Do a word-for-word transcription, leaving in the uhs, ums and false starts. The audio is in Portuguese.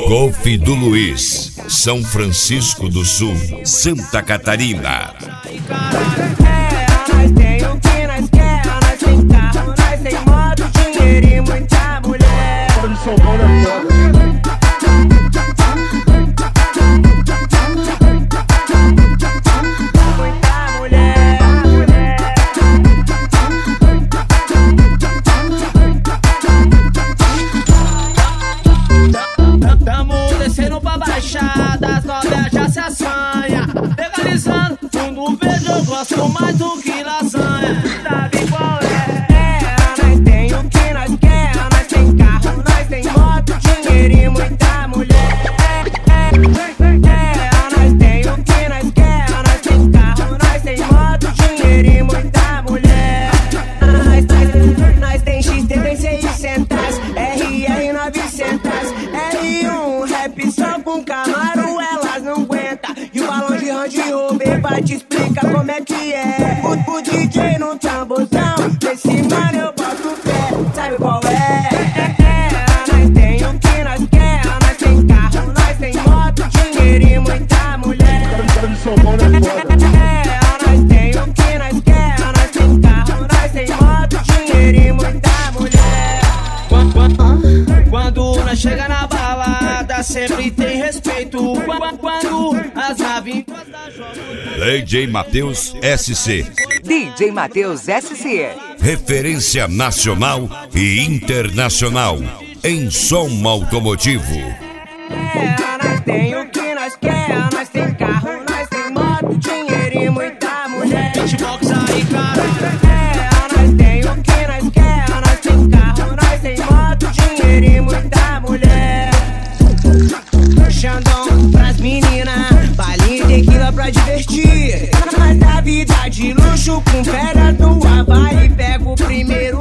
Golf do Luiz, São Francisco do Sul, Santa Catarina. É, nós tem o que nós quer, nós tem carro, nós tem moto, dinheiro e muita mulher. Tamo descendo pra baixada, as novias já se assanha. Legalizando, fundo verde eu gosto mais do que lasanha. Sabe qual é? É, nós tem o que nós quer, nós tem carro, nós tem moto, dinheiro e muita mulher. É, nós tem o que nós quer, nós tem carro, nós tem moto, dinheiro e muita mulher. Nós, nós, nós tem X T, tem seiscentos, R R novecentos, R um, rap só com Camaro, elas não aguentam. E o balão de Range Rover vai te explicar como é que é. O, o D J no tamborzão, nesse mano eu boto fé, sabe qual é? É, é, nós tem o que nós quer, nós tem carro, nós tem moto, dinheiro e muita mulher. É, nós tem o que nós quer, nós tem carro, nós tem moto, dinheiro e muita mulher. Quando, quando, quando nós chega na balada, sempre tem respeito. Quando, quando as naves D J Matheus S C. D J Matheus S C. Referência nacional e internacional em som automotivo. É, nós tem o que nós quer, nós tem carro, nós tem moto, dinheiro e muita mulher. beatbox aí, cara. É, nós tem o que nós quer, nós tem carro, nós tem moto, dinheiro e muita mulher. Xandão pras meninas, balinha e tequila pra divertir. Mas da vida de luxo com pedra do Havaí, pega o primeiro